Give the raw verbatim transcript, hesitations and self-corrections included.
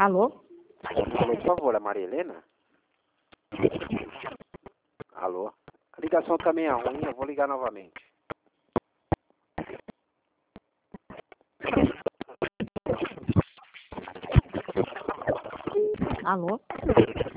Alô? Alô, por favor, a Maria Helena? Alô? A ligação também é ruim, eu vou ligar novamente. Alô?